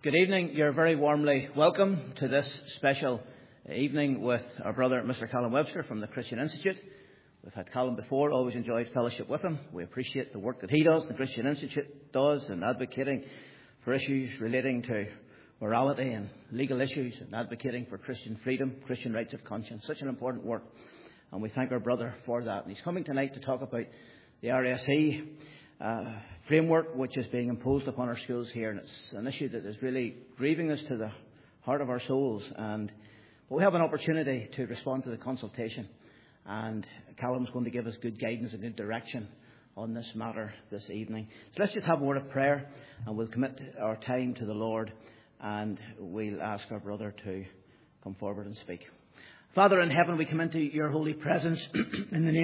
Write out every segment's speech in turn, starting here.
Good evening. You're very warmly welcome to this special evening with our brother, Mr. Callum Webster from the Christian Institute. We've had Callum before, always enjoyed fellowship with him. We appreciate the work that he does, the Christian Institute does, in advocating for issues relating to morality and legal issues and advocating for Christian freedom, Christian rights of conscience. Such an important work. And we thank our brother for that. And he's coming tonight to talk about the RSE framework which is being imposed upon our schools here, and it's an issue that is really grieving us to the heart of our souls. But we have an opportunity to respond to the consultation, and Callum's going to give us good guidance and good direction on this matter this evening. So let's just have a word of prayer, and we'll commit our time to the Lord, and we'll ask our brother to come forward and speak. Father in heaven, we come into your holy presence in the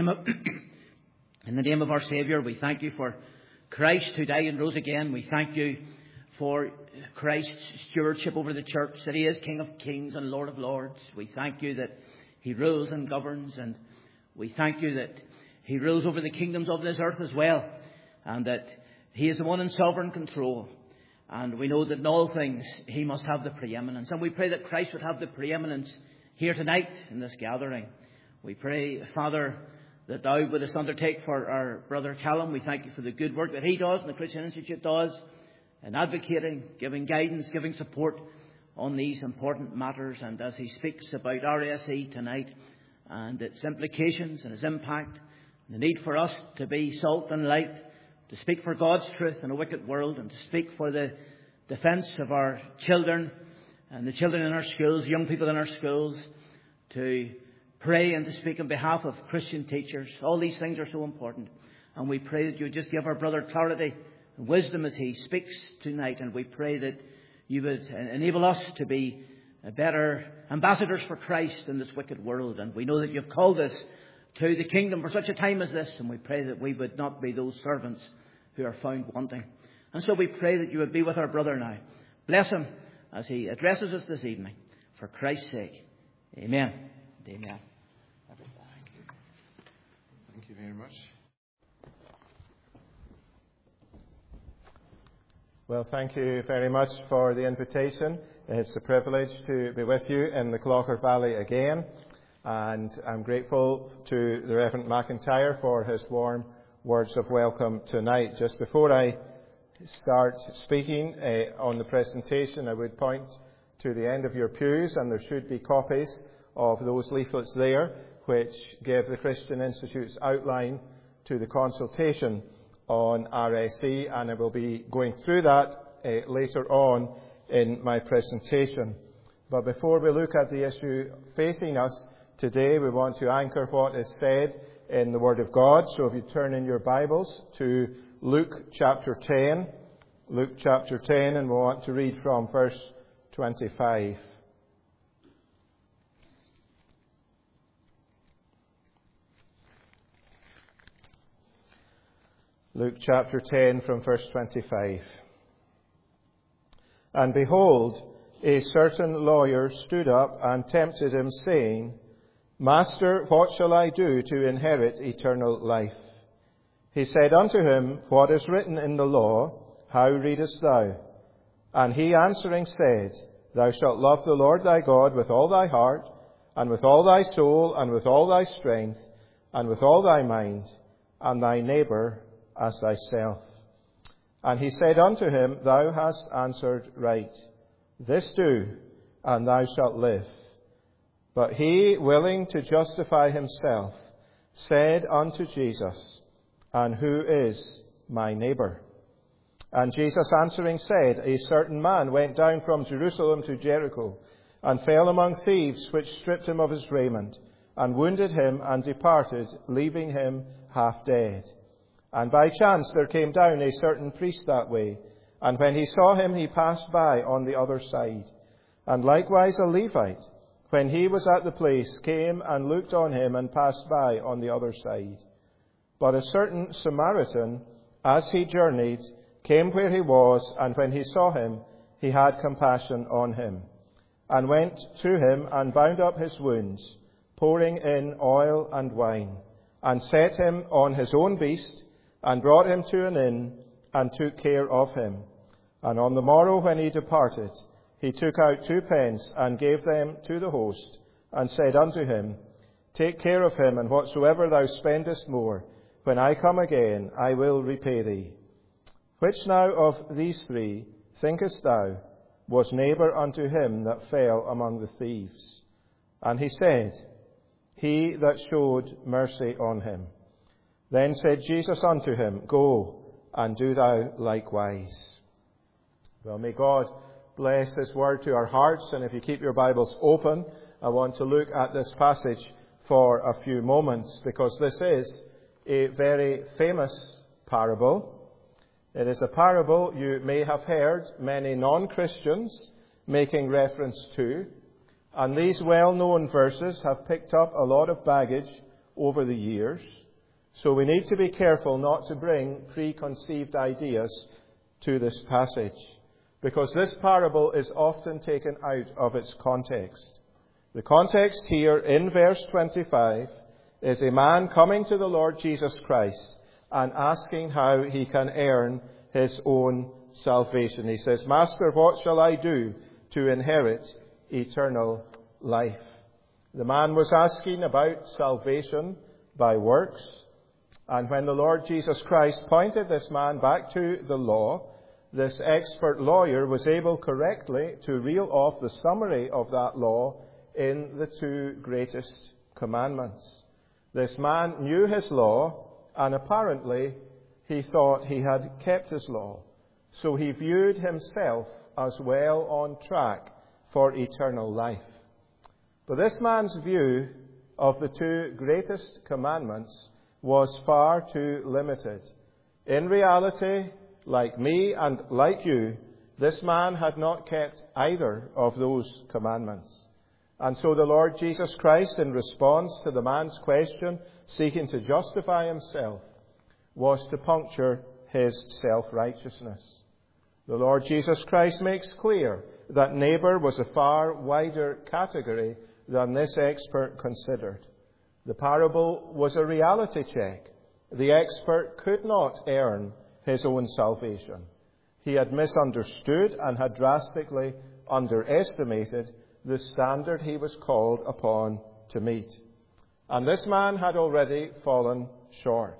name of our Saviour. We thank you for Christ who died and rose again. We thank you for Christ's stewardship over the church, that he is King of Kings and Lord of Lords. We thank you that he rules and governs, and we thank you that he rules over the kingdoms of this earth as well, and that he is the one in sovereign control. And we know that in all things he must have the preeminence. And we pray that Christ would have the preeminence here tonight in this gathering. We pray, Father, that thou wouldest undertake for our brother Callum. We thank you for the good work that he does and the Christian Institute does in advocating, giving guidance, giving support on these important matters. And as he speaks about RSE tonight and its implications and its impact, and the need for us to be salt and light, to speak for God's truth in a wicked world, and to speak for the defence of our children and the children in our schools, young people in our schools, to pray and to speak on behalf of Christian teachers. All these things are so important. And we pray that you would just give our brother clarity and wisdom as he speaks tonight. And we pray that you would enable us to be better ambassadors for Christ in this wicked world. And we know that you've called us to the kingdom for such a time as this. And we pray that we would not be those servants who are found wanting. And so we pray that you would be with our brother now. Bless him as he addresses us this evening. For Christ's sake. Amen. Amen. Thank you very much. Well, thank you very much for the invitation. It's a privilege to be with you in the Clogher Valley again. And I'm grateful to the Reverend McIntyre for his warm words of welcome tonight. Just before I start speaking on the presentation, I would point to the end of your pews, and there should be copies of those leaflets there, which give the Christian Institute's outline to the consultation on RSE, and I will be going through that later on in my presentation. But before we look at the issue facing us today, we want to anchor what is said in the Word of God. So if you turn in your Bibles to Luke chapter 10, and we want to read from verse 25. Luke chapter 10 from verse 25. And behold, a certain lawyer stood up and tempted him, saying, Master, what shall I do to inherit eternal life? He said unto him, What is written in the law? How readest thou? And he answering said, Thou shalt love the Lord thy God with all thy heart, and with all thy soul, and with all thy strength, and with all thy mind, and thy neighbour as thyself. And he said unto him, Thou hast answered right. This do, and thou shalt live. But he, willing to justify himself, said unto Jesus, And who is my neighbour? And Jesus answering said, A certain man went down from Jerusalem to Jericho, and fell among thieves, which stripped him of his raiment, and wounded him, and departed, leaving him half dead. And by chance there came down a certain priest that way, and when he saw him, he passed by on the other side. And likewise a Levite, when he was at the place, came and looked on him, and passed by on the other side. But a certain Samaritan, as he journeyed, came where he was, and when he saw him, he had compassion on him, and went to him, and bound up his wounds, pouring in oil and wine, and set him on his own beast, and brought him to an inn, and took care of him. And on the morrow when he departed, he took out 2 pence and gave them to the host, and said unto him, Take care of him, and whatsoever thou spendest more, when I come again, I will repay thee. Which now of these 3, thinkest thou, was neighbour unto him that fell among the thieves? And he said, He that showed mercy on him. Then said Jesus unto him, Go, and do thou likewise. Well, may God bless His word to our hearts. And if you keep your Bibles open, I want to look at this passage for a few moments, because this is a very famous parable. It is a parable you may have heard many non-Christians making reference to. And these well-known verses have picked up a lot of baggage over the years. So we need to be careful not to bring preconceived ideas to this passage, because this parable is often taken out of its context. The context here in verse 25 is a man coming to the Lord Jesus Christ and asking how he can earn his own salvation. He says, Master, what shall I do to inherit eternal life? The man was asking about salvation by works. And when the Lord Jesus Christ pointed this man back to the law, this expert lawyer was able correctly to reel off the summary of that law in the 2 greatest commandments. This man knew his law, and apparently he thought he had kept his law. So he viewed himself as well on track for eternal life. But this man's view of the 2 greatest commandments was far too limited. In reality, like me and like you, this man had not kept either of those commandments. And so the Lord Jesus Christ, in response to the man's question, seeking to justify himself, was to puncture his self-righteousness. The Lord Jesus Christ makes clear that neighbour was a far wider category than this expert considered. The parable was a reality check. The expert could not earn his own salvation. He had misunderstood and had drastically underestimated the standard he was called upon to meet. And this man had already fallen short.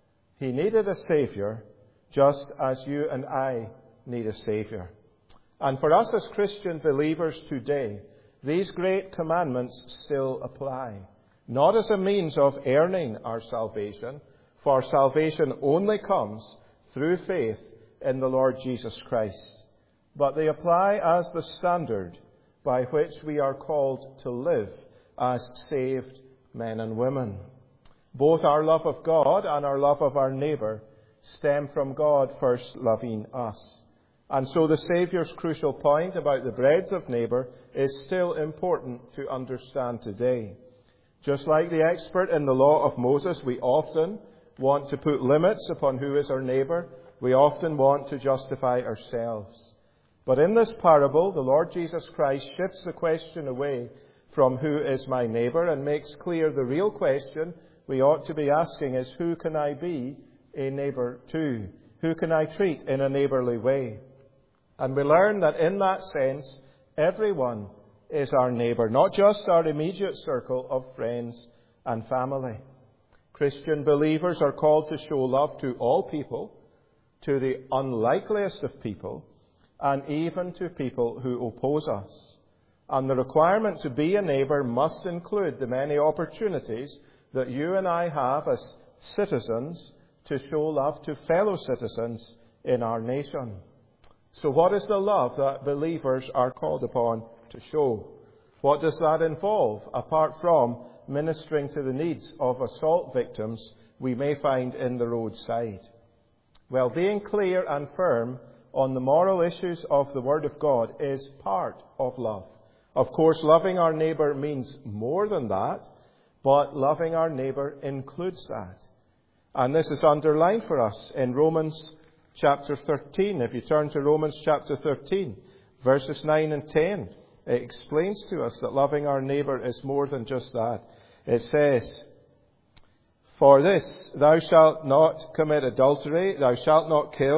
He needed a Saviour, just as you and I need a Saviour. And for us as Christian believers today, these great commandments still apply. Not as a means of earning our salvation, for salvation only comes through faith in the Lord Jesus Christ. But they apply as the standard by which we are called to live as saved men and women. Both our love of God and our love of our neighbour stem from God first loving us. And so the Saviour's crucial point about the breadth of neighbour is still important to understand today. Just like the expert in the law of Moses, we often want to put limits upon who is our neighbour. We often want to justify ourselves. But in this parable, the Lord Jesus Christ shifts the question away from who is my neighbour and makes clear the real question we ought to be asking is, who can I be a neighbour to? Who can I treat in a neighbourly way? And we learn that in that sense, everyone is our neighbour, not just our immediate circle of friends and family. Christian believers are called to show love to all people, to the unlikeliest of people, and even to people who oppose us. And the requirement to be a neighbour must include the many opportunities that you and I have as citizens to show love to fellow citizens in our nation. So what is the love that believers are called upon to show? What does that involve, apart from ministering to the needs of assault victims we may find in the roadside? Well, being clear and firm on the moral issues of the Word of God is part of love. Of course, loving our neighbour means more than that, but loving our neighbour includes that. And this is underlined for us in Romans chapter 13. If you turn to Romans chapter 13, verses 9 and 10, it explains to us that loving our neighbour is more than just that. It says, "For this, thou shalt not commit adultery, thou shalt not kill,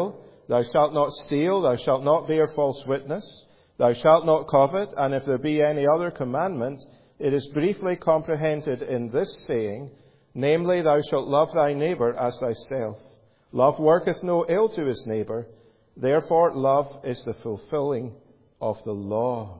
Thou shalt not steal, thou shalt not bear false witness, thou shalt not covet, and if there be any other commandment, it is briefly comprehended in this saying, namely, thou shalt love thy neighbour as thyself. Love worketh no ill to his neighbour, therefore love is the fulfilling of the law.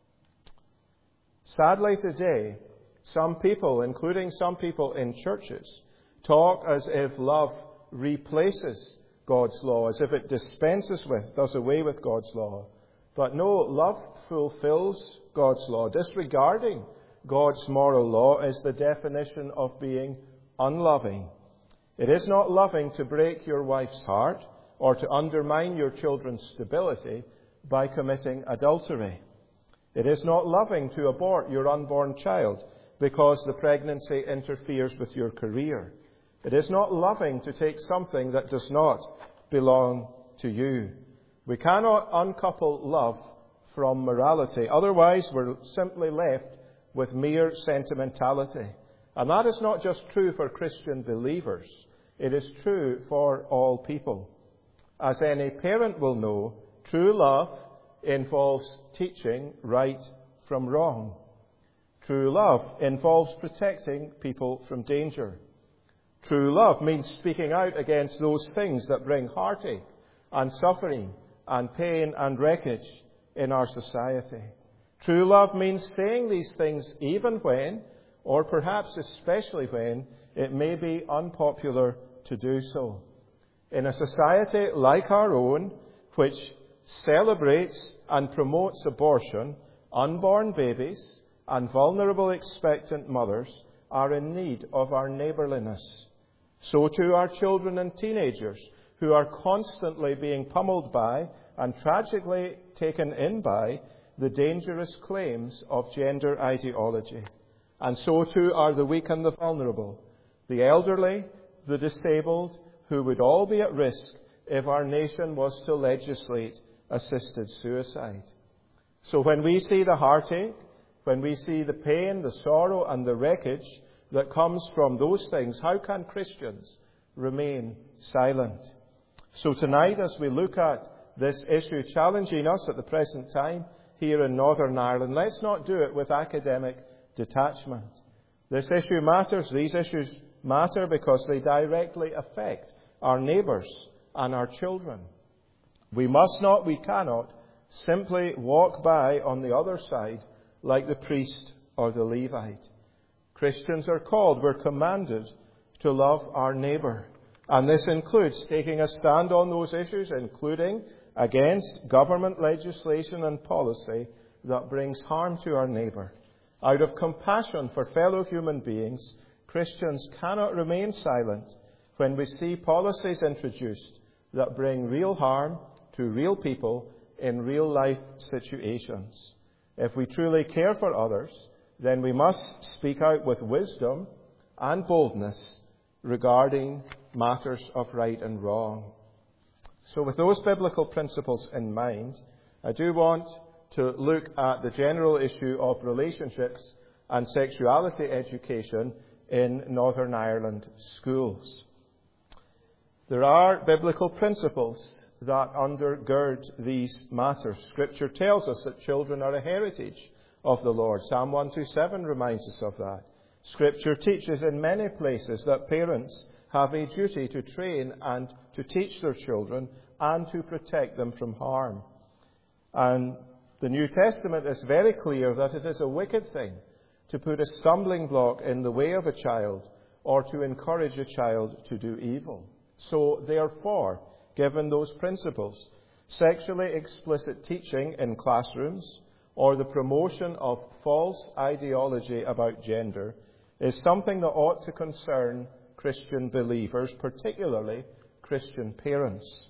Sadly today, some people, including some people in churches, talk as if love replaces God's law, as if it dispenses with, does away with God's law. But no, love fulfills God's law. Disregarding God's moral law is the definition of being unloving. It is not loving to break your wife's heart or to undermine your children's stability by committing adultery. It is not loving to abort your unborn child because the pregnancy interferes with your career. It is not loving to take something that does not belong to you. We cannot uncouple love from morality. Otherwise, we're simply left with mere sentimentality. And that is not just true for Christian believers. It is true for all people. As any parent will know, true love involves teaching right from wrong. True love involves protecting people from danger. True love means speaking out against those things that bring heartache and suffering and pain and wreckage in our society. True love means saying these things even when, or perhaps especially when, it may be unpopular to do so. In a society like our own, which celebrates and promotes abortion, unborn babies and vulnerable expectant mothers are in need of our neighbourliness. So too are children and teenagers who are constantly being pummeled by and tragically taken in by the dangerous claims of gender ideology. And so too are the weak and the vulnerable, the elderly, the disabled, who would all be at risk if our nation was to legislate assisted suicide. So when we see the heartache, when we see the pain, the sorrow and the wreckage that comes from those things, how can Christians remain silent? So tonight, as we look at this issue challenging us at the present time here in Northern Ireland, let's not do it with academic detachment. This issue matters. These issues matter because they directly affect our neighbours and our children. We must not, we cannot, simply walk by on the other side like the priest or the Levite. Christians are called, we're commanded to love our neighbour. And this includes taking a stand on those issues, including against government legislation and policy that brings harm to our neighbour. Out of compassion for fellow human beings, Christians cannot remain silent when we see policies introduced that bring real harm to real people in real life situations. If we truly care for others, then we must speak out with wisdom and boldness regarding matters of right and wrong. So with those biblical principles in mind, I do want to look at the general issue of relationships and sexuality education in Northern Ireland schools. There are biblical principles that undergird these matters. Scripture tells us that children are a heritage of the Lord. Psalm 127 reminds us of that. Scripture teaches in many places that parents have a duty to train and to teach their children and to protect them from harm. And the New Testament is very clear that it is a wicked thing to put a stumbling block in the way of a child or to encourage a child to do evil. So, therefore, given those principles, sexually explicit teaching in classrooms or the promotion of false ideology about gender is something that ought to concern Christian believers, particularly Christian parents.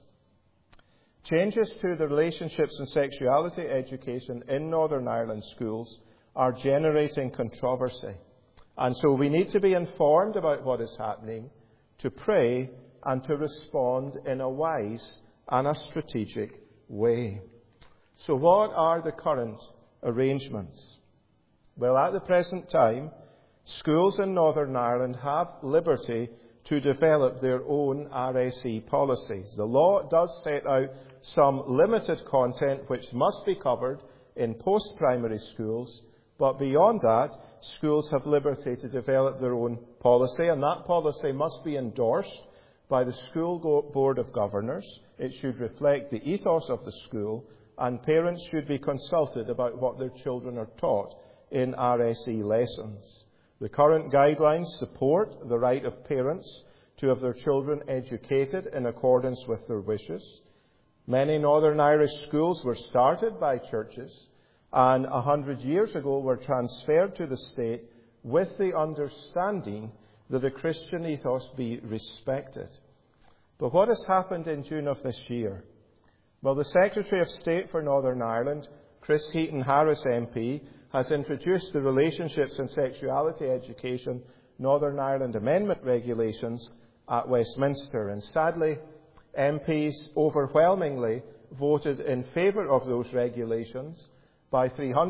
Changes to the relationships and sexuality education in Northern Ireland schools are generating controversy. And so we need to be informed about what is happening, to pray and to respond in a wise and a strategic way. So what are the current arrangements? Well, at the present time, schools in Northern Ireland have liberty to develop their own RSE policies. The law does set out some limited content which must be covered in post-primary schools, but beyond that, schools have liberty to develop their own policy, and that policy must be endorsed by the school board of governors. It should reflect the ethos of the school, and parents should be consulted about what their children are taught in RSE lessons. The current guidelines support the right of parents to have their children educated in accordance with their wishes. Many Northern Irish schools were started by churches and 100 years ago were transferred to the state with the understanding that a Christian ethos be respected. But what has happened in June of this year? Well, the Secretary of State for Northern Ireland, Chris Heaton-Harris MP, has introduced the Relationships and Sexuality Education Northern Ireland Amendment Regulations at Westminster. And sadly, MPs overwhelmingly voted in favour of those regulations by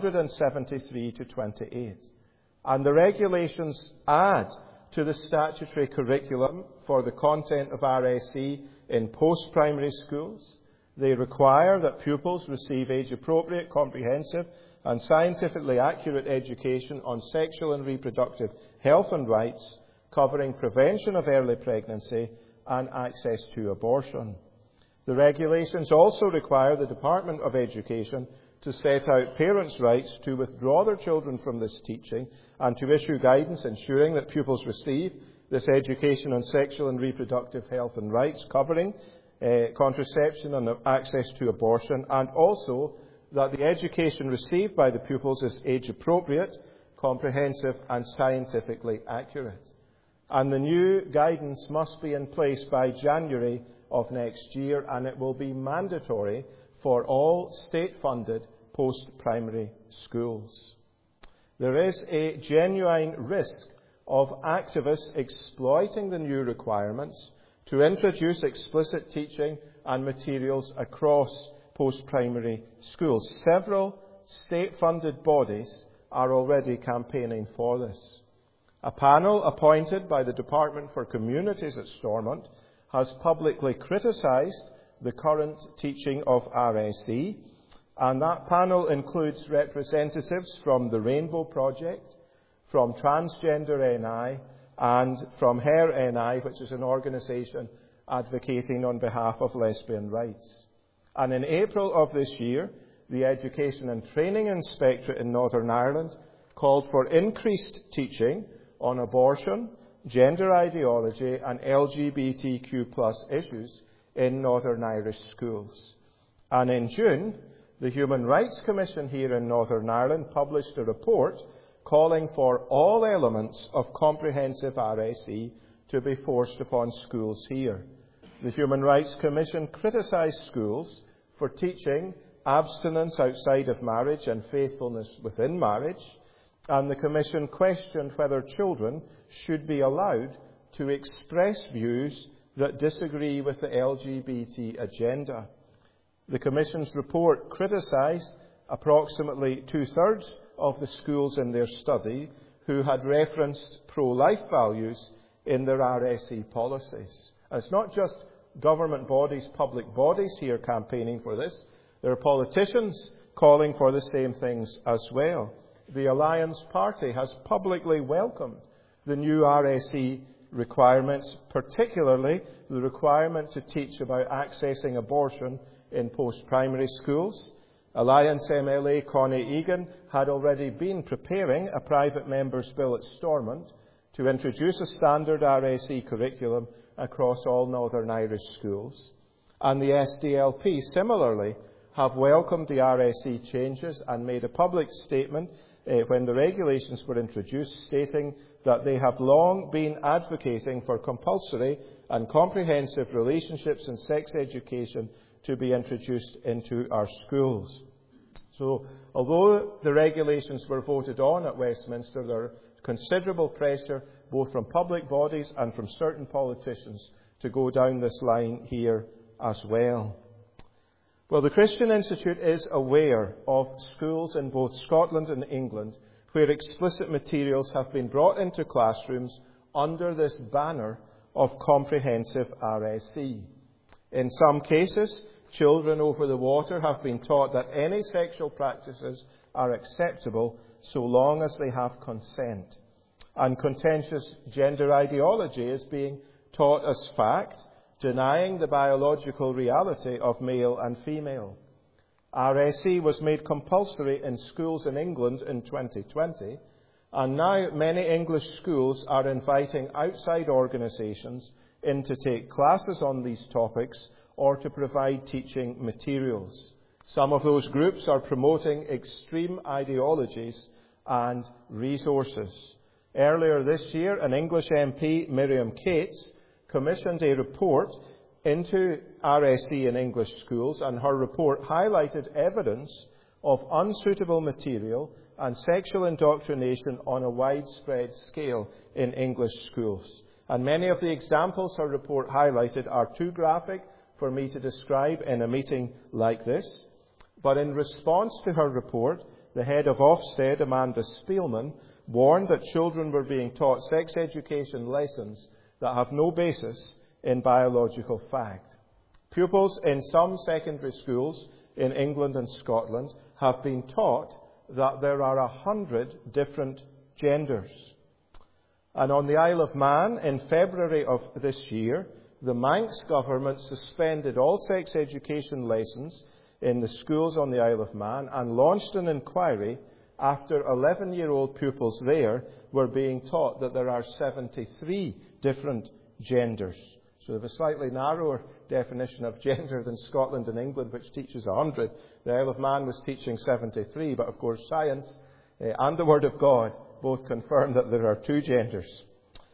373 to 28. And the regulations add to the statutory curriculum for the content of RSE in post-primary schools. They require that pupils receive age-appropriate, comprehensive and scientifically accurate education on sexual and reproductive health and rights, covering prevention of early pregnancy and access to abortion. The regulations also require the Department of Education to set out parents' rights to withdraw their children from this teaching and to issue guidance ensuring that pupils receive this education on sexual and reproductive health and rights, covering contraception and access to abortion, and also that the education received by the pupils is age-appropriate, comprehensive and scientifically accurate. And the new guidance must be in place by January of next year, and it will be mandatory for all state-funded post-primary schools. There is a genuine risk of activists exploiting the new requirements to introduce explicit teaching and materials across post-primary schools. Several state-funded bodies are already campaigning for this. A panel appointed by the Department for Communities at Stormont has publicly criticised the current teaching of RSE, and that panel includes representatives from the Rainbow Project, from Transgender NI, and from Her NI, which is an organisation advocating on behalf of lesbian rights. And in April of this year, the Education and Training Inspectorate in Northern Ireland called for increased teaching on abortion, gender ideology and LGBTQ+ issues in Northern Irish schools. And in June, the Human Rights Commission here in Northern Ireland published a report calling for all elements of comprehensive RSE to be forced upon schools here. The Human Rights Commission criticised schools for teaching abstinence outside of marriage and faithfulness within marriage, and the Commission questioned whether children should be allowed to express views that disagree with the LGBT agenda. The Commission's report criticised approximately two-thirds of the schools in their study who had referenced pro-life values in their RSE policies. And it's not just government bodies, public bodies here campaigning for this. There are politicians calling for the same things as well. The Alliance Party has publicly welcomed the new RSE requirements, particularly the requirement to teach about accessing abortion in post-primary schools. Alliance MLA Connie Egan had already been preparing a private member's bill at Stormont to introduce a standard RSE curriculum across all Northern Irish schools. And the SDLP similarly have welcomed the RSE changes and made a public statement when the regulations were introduced, stating that they have long been advocating for compulsory and comprehensive relationships and sex education to be introduced into our schools. So, although the regulations were voted on at Westminster, there is considerable pressure both from public bodies and from certain politicians to go down this line here as well. Well, the Christian Institute is aware of schools in both Scotland and England where explicit materials have been brought into classrooms under this banner of comprehensive RSE. In some cases, children over the water have been taught that any sexual practices are acceptable so long as they have consent. And contentious gender ideology is being taught as fact, denying the biological reality of male and female. RSE was made compulsory in schools in England in 2020, and now many English schools are inviting outside organisations in to take classes on these topics or to provide teaching materials. Some of those groups are promoting extreme ideologies and resources. Earlier this year, an English MP, Miriam Cates, commissioned a report into RSE in English schools, and her report highlighted evidence of unsuitable material and sexual indoctrination on a widespread scale in English schools. And many of the examples her report highlighted are too graphic for me to describe in a meeting like this. But in response to her report, the head of Ofsted, Amanda Spielman, warned that children were being taught sex education lessons that have no basis in biological fact. Pupils in some secondary schools in England and Scotland have been taught that there are 100 different genders. And on the Isle of Man, in February of this year, the Manx government suspended all sex education lessons in the schools on the Isle of Man and launched an inquiry after 11-year-old pupils there were being taught that there are 73 different genders. So they have a slightly narrower definition of gender than Scotland and England, which teaches 100. The Isle of Man was teaching 73, but of course science and the Word of God both confirm that there are two genders.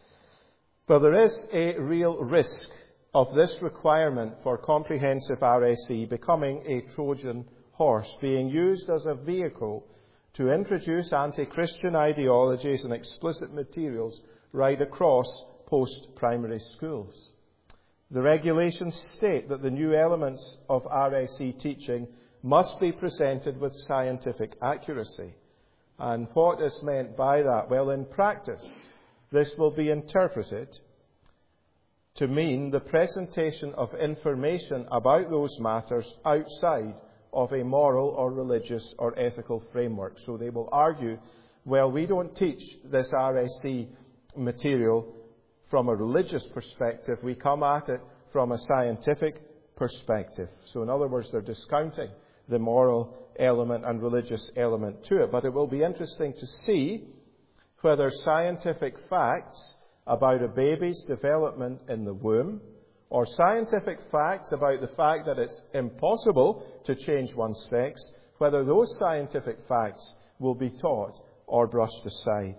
Well, there is a real risk of this requirement for comprehensive RSE becoming a Trojan horse, being used as a vehicle to introduce anti-Christian ideologies and explicit materials right across post-primary schools. The regulations state that the new elements of RSE teaching must be presented with scientific accuracy. And what is meant by that? Well, in practice, this will be interpreted to mean the presentation of information about those matters outside of a moral or religious or ethical framework. So they will argue, well, we don't teach this RSE material from a religious perspective. We come at it from a scientific perspective. So in other words, they're discounting the moral element and religious element to it. But it will be interesting to see whether scientific facts about a baby's development in the womb, or scientific facts about the fact that it's impossible to change one's sex, whether those scientific facts will be taught or brushed aside.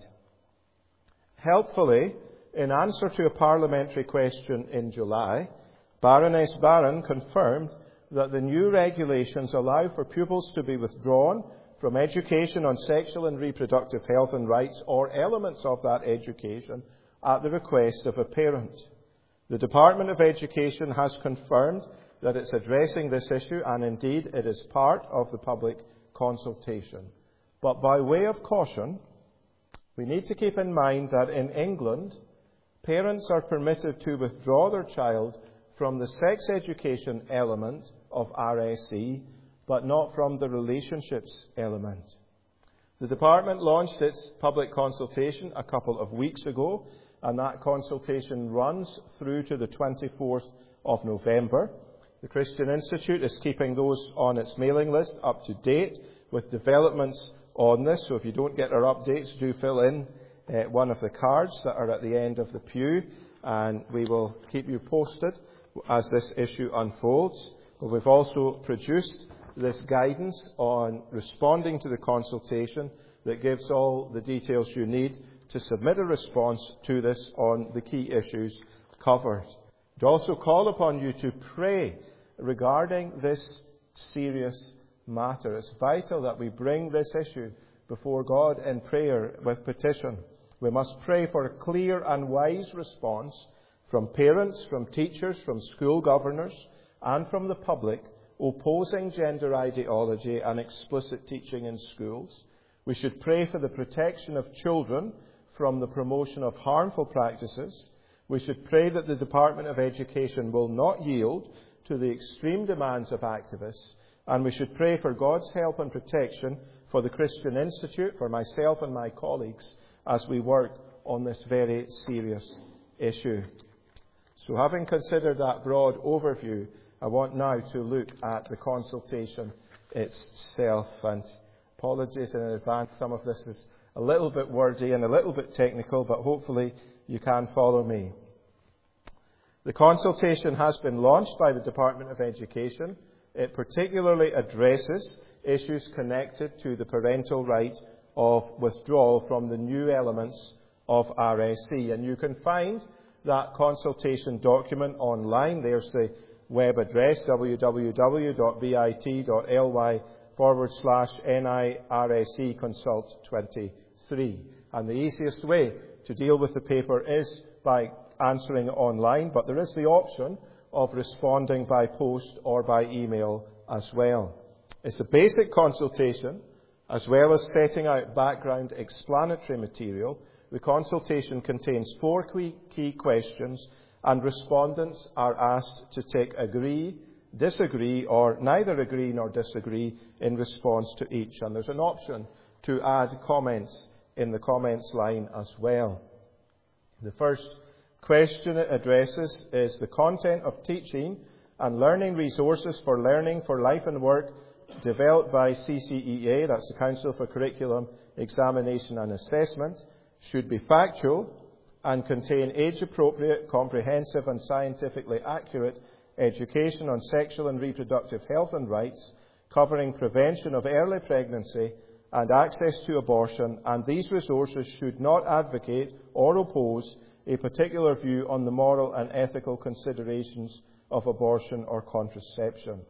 Helpfully, in answer to a parliamentary question in July, Baroness Barron confirmed that the new regulations allow for pupils to be withdrawn from education on sexual and reproductive health and rights, or elements of that education, at the request of a parent. The Department of Education has confirmed that it's addressing this issue, and indeed it is part of the public consultation. But by way of caution, we need to keep in mind that in England, parents are permitted to withdraw their child from the sex education element of RSE, but not from the relationships element. The department launched its public consultation a couple of weeks ago, and that consultation runs through to the 24th of November. The Christian Institute is keeping those on its mailing list up to date with developments on this. So if you don't get our updates, do fill in one of the cards that are at the end of the pew, and we will keep you posted as this issue unfolds. But we've also produced this guidance on responding to the consultation that gives all the details you need to submit a response to this on the key issues covered. We also call upon you to pray regarding this serious matter. It's vital that we bring this issue before God in prayer with petition. We must pray for a clear and wise response from parents, from teachers, from school governors, and from the public opposing gender ideology and explicit teaching in schools. We should pray for the protection of children from the promotion of harmful practices. We should pray that the Department of Education will not yield to the extreme demands of activists, and we should pray for God's help and protection for the Christian Institute, for myself and my colleagues, as we work on this very serious issue. So having considered that broad overview, I want now to look at the consultation itself. And apologies in advance, some of this is a little bit wordy and a little bit technical, but hopefully you can follow me. The consultation has been launched by the Department of Education. It particularly addresses issues connected to the parental right of withdrawal from the new elements of RSE. And you can find that consultation document online. There's the web address, www.bit.ly/NIRSE Consult 23. And the easiest way to deal with the paper is by answering online, but there is the option of responding by post or by email as well. It's a basic consultation, as well as setting out background explanatory material. The consultation contains 4 key questions, and respondents are asked to tick agree, disagree, or neither agree nor disagree in response to each. And there's an option to add comments in the comments line as well. The first question it addresses is the content of teaching and learning resources for learning for life and work developed by CCEA, that's the Council for Curriculum, Examination and Assessment, should be factual and contain age-appropriate, comprehensive and scientifically accurate education on sexual and reproductive health and rights, covering prevention of early pregnancy and access to abortion, and these resources should not advocate or oppose a particular view on the moral and ethical considerations of abortion or contraception.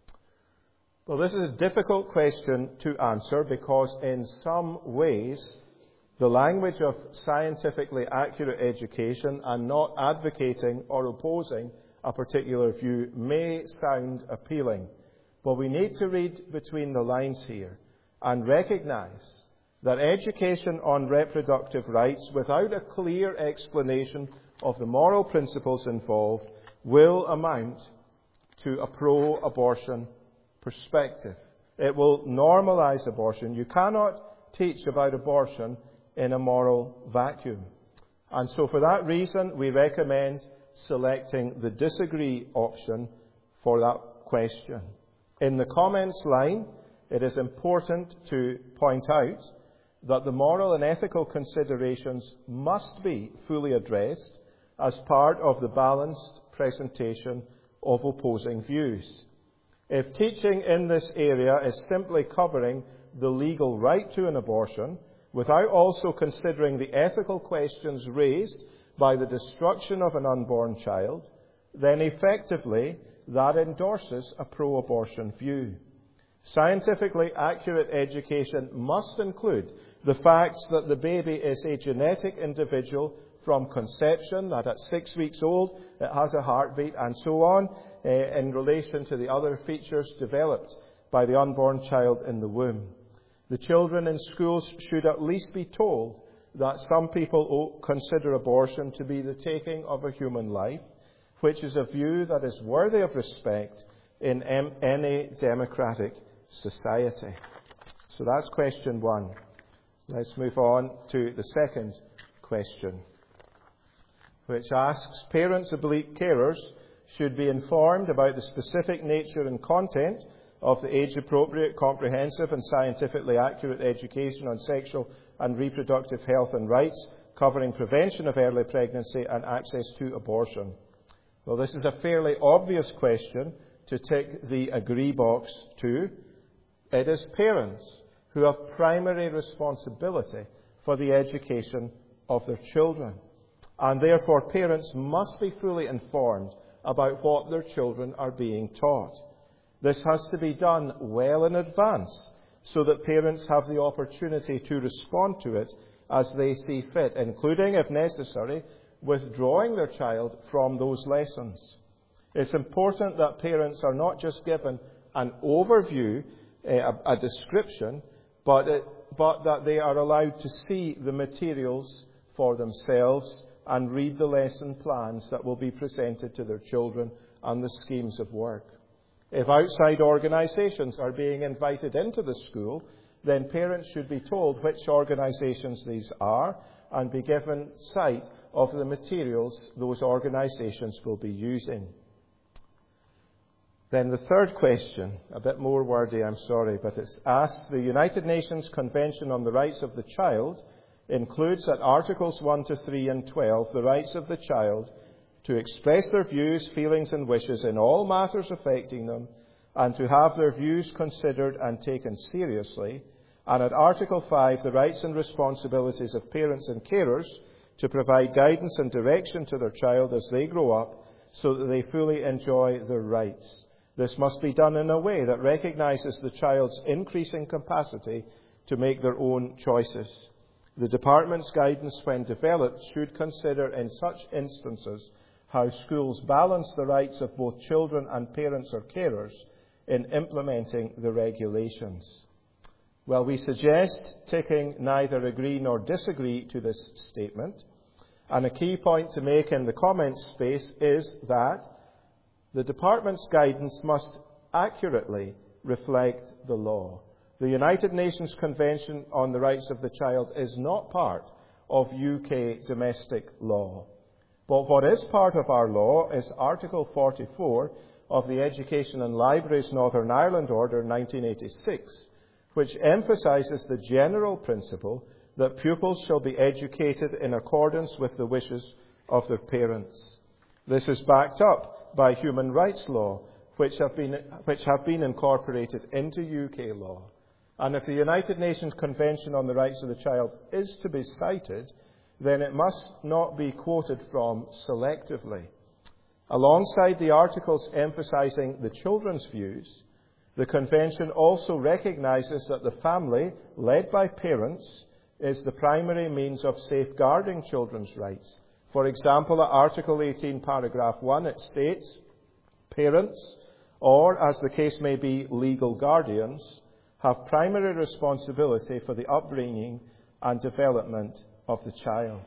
Well, this is a difficult question to answer because in some ways the language of scientifically accurate education and not advocating or opposing a particular view may sound appealing. But we need to read between the lines here and recognise that education on reproductive rights without a clear explanation of the moral principles involved will amount to a pro-abortion perspective. It will normalise abortion. You cannot teach about abortion in a moral vacuum. And so for that reason, we recommend selecting the disagree option for that question. In the comments line, it is important to point out that the moral and ethical considerations must be fully addressed as part of the balanced presentation of opposing views. If teaching in this area is simply covering the legal right to an abortion, without also considering the ethical questions raised by the destruction of an unborn child, then effectively that endorses a pro-abortion view. Scientifically accurate education must include the facts that the baby is a genetic individual from conception, that at 6 weeks old it has a heartbeat, and so on, in relation to the other features developed by the unborn child in the womb. The children in schools should at least be told that some people consider abortion to be the taking of a human life, which is a view that is worthy of respect in any democratic society. So that's question 1. Let's move on to the second question, which asks, parents of oblique carers should be informed about the specific nature and content of the age-appropriate, comprehensive and scientifically accurate education on sexual and reproductive health and rights, covering prevention of early pregnancy and access to abortion. Well, this is a fairly obvious question to tick the agree box to. It is parents who have primary responsibility for the education of their children. And therefore, parents must be fully informed about what their children are being taught. This has to be done well in advance so that parents have the opportunity to respond to it as they see fit, including, if necessary, withdrawing their child from those lessons. It's important that parents are not just given an overview, a description, but that they are allowed to see the materials for themselves and read the lesson plans that will be presented to their children and the schemes of work. If outside organisations are being invited into the school, then parents should be told which organisations these are and be given sight of the materials those organisations will be using. Then the third question, a bit more wordy, I'm sorry, but it's asked, the United Nations Convention on the Rights of the Child includes at Articles 1 to 3 and 12 the rights of the child to express their views, feelings and wishes in all matters affecting them, and to have their views considered and taken seriously, and at Article 5 the rights and responsibilities of parents and carers to provide guidance and direction to their child as they grow up so that they fully enjoy their rights. This must be done in a way that recognises the child's increasing capacity to make their own choices. The Department's guidance, when developed, should consider in such instances how schools balance the rights of both children and parents or carers in implementing the regulations. Well, we suggest ticking neither agree nor disagree to this statement. And a key point to make in the comments space is that the Department's guidance must accurately reflect the law. The United Nations Convention on the Rights of the Child is not part of UK domestic law. But what is part of our law is Article 44 of the Education and Libraries Northern Ireland Order 1986, which emphasises the general principle that pupils shall be educated in accordance with the wishes of their parents. This is backed up by human rights law, which have been incorporated into UK law. And if the United Nations Convention on the Rights of the Child is to be cited, then it must not be quoted from selectively. Alongside the articles emphasising the children's views, the Convention also recognises that the family, led by parents, is the primary means of safeguarding children's rights. For example, at Article 18, Paragraph 1, it states, parents, or as the case may be, legal guardians, have primary responsibility for the upbringing and development of the child.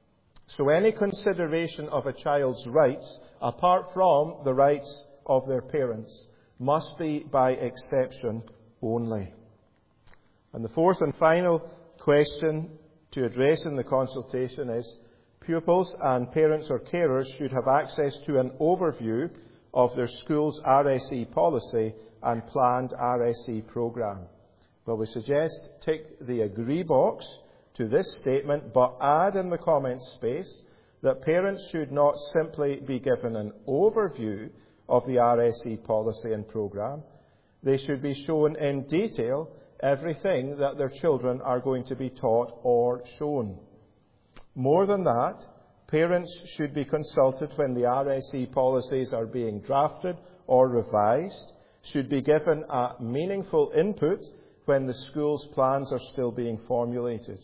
So any consideration of a child's rights, apart from the rights of their parents, must be by exception only. And the fourth and final question to address in the consultation is, pupils and parents or carers should have access to an overview of their school's RSE policy and planned RSE programme. Well, we suggest tick the agree box to this statement, but add in the comments space that parents should not simply be given an overview of the RSE policy and programme. They should be shown in detail everything that their children are going to be taught or shown. More than that, parents should be consulted when the RSE policies are being drafted or revised, should be given a meaningful input when the school's plans are still being formulated.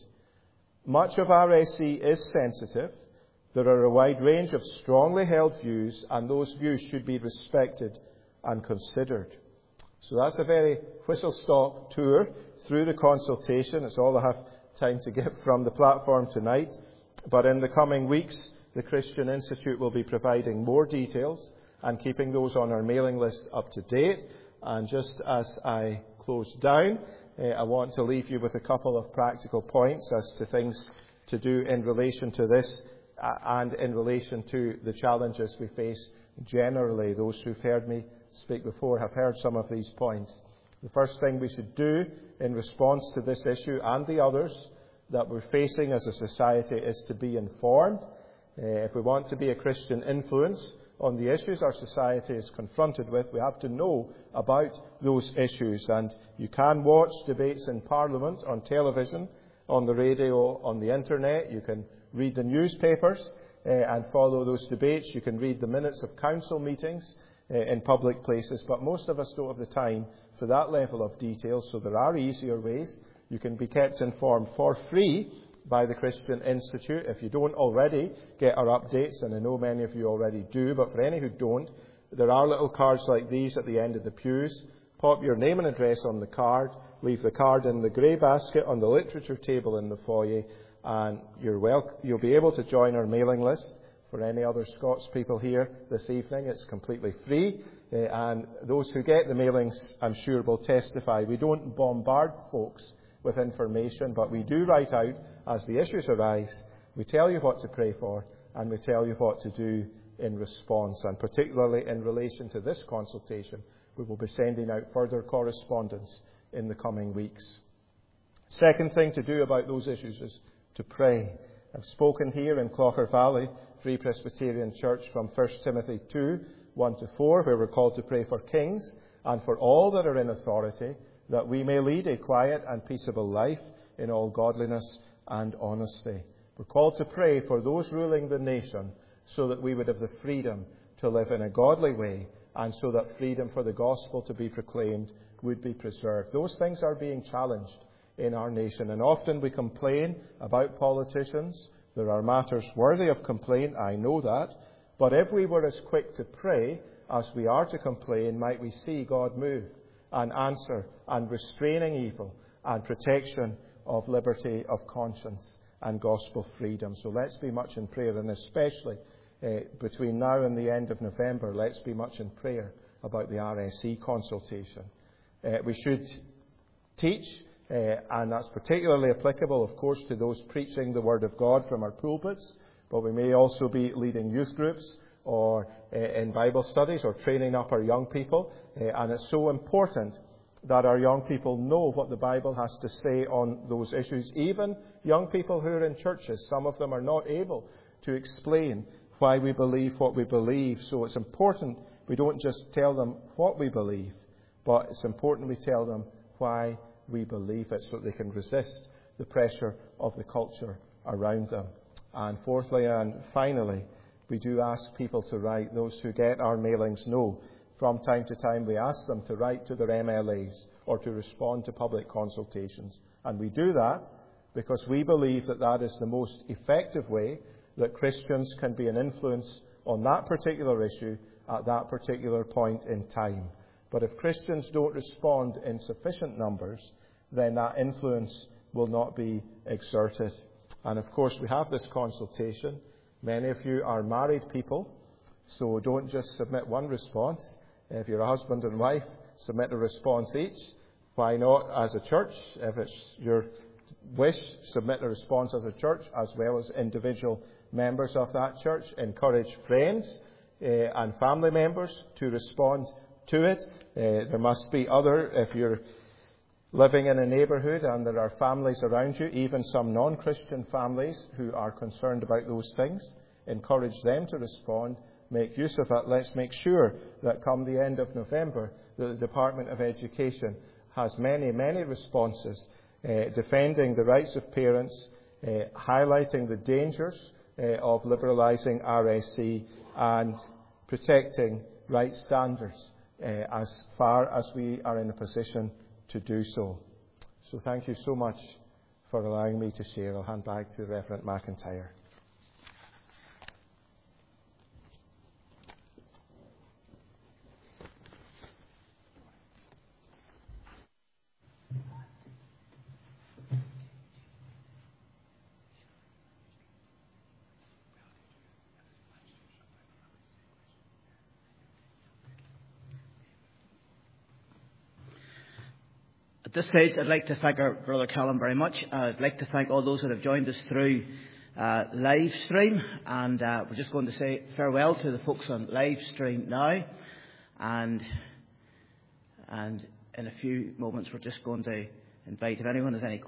Much of RSE is sensitive. There are a wide range of strongly held views, and those views should be respected and considered. So that's a very whistle-stop tour through the consultation. It's all I have time to give from the platform tonight. But in the coming weeks, the Christian Institute will be providing more details and keeping those on our mailing list up to date. And just as I close down, I want to leave you with a couple of practical points as to things to do in relation to this and in relation to the challenges we face generally. Those who've heard me speak before have heard some of these points. The first thing we should do in response to this issue and the others that we're facing as a society is to be informed. If we want to be a Christian influence on the issues our society is confronted with, we have to know about those issues. And you can watch debates in Parliament, on television, on the radio, on the internet. You can read the newspapers and follow those debates. You can read the minutes of council meetings in public places. But most of us don't have the time for that level of detail, so there are easier ways. You can be kept informed for free by the Christian Institute. If you don't already get our updates, and I know many of you already do, but for any who don't, there are little cards like these at the end of the pews. Pop your name and address on the card, leave the card in the grey basket on the literature table in the foyer, And you'll be able to join our mailing list. For any other Scots people here this evening, it's completely free. And those who get the mailings, I'm sure, will testify. We don't bombard folks with information, but we do write out as the issues arise. We tell you what to pray for, and we tell you what to do in response. And particularly in relation to this consultation, we will be sending out further correspondence in the coming weeks. Second thing to do about those issues is to pray. I've spoken here in Clocher Valley Free Presbyterian Church from 1 Timothy 2, 1-4, where we're called to pray for kings and for all that are in authority, that we may lead a quiet and peaceable life in all godliness and honesty. We're called to pray for those ruling the nation so that we would have the freedom to live in a godly way, and so that freedom for the gospel to be proclaimed would be preserved. Those things are being challenged in our nation, and often we complain about politicians. There are matters worthy of complaint, I know that. But if we were as quick to pray as we are to complain, might we see God move and answer and restraining evil and protection of liberty of conscience and gospel freedom. So let's be much in prayer, and especially between now and the end of November, let's be much in prayer about the RSE consultation. We should teach, and that's particularly applicable, of course, to those preaching the Word of God from our pulpits, but we may also be leading youth groups or in Bible studies or training up our young people. And it's so important that our young people know what the Bible has to say on those issues. Even young people who are in churches, some of them are not able to explain why we believe what we believe. So it's important we don't just tell them what we believe, but it's important we tell them why we believe it, so that they can resist the pressure of the culture around them. And fourthly and finally, we do ask people to write. Those who get our mailings know from time to time we ask them to write to their MLAs or to respond to public consultations. And we do that because we believe that that is the most effective way that Christians can be an influence on that particular issue at that particular point in time. But if Christians don't respond in sufficient numbers, then that influence will not be exerted. And of course, we have this consultation. Many of you are married people, so don't just submit one response. If you're a husband and wife, submit a response each. Why not as a church? If it's your wish, submit a response as a church, as well as individual members of that church. Encourage friends and family members to respond to it. There must be if you're living in a neighbourhood and there are families around you, even some non-Christian families who are concerned about those things, encourage them to respond. Make use of it. Let's make sure that come the end of November, the Department of Education has many, many responses defending the rights of parents, highlighting the dangers of liberalising RSE, and protecting right standards as far as we are in a position to do so. So thank you so much for allowing me to share. I'll hand back to Reverend McIntyre. At this stage, I'd like to thank our Brother Callum very much. I'd like to thank all those that have joined us through live stream. And we're just going to say farewell to the folks on live stream now. And in a few moments, we're just going to invite, if anyone has any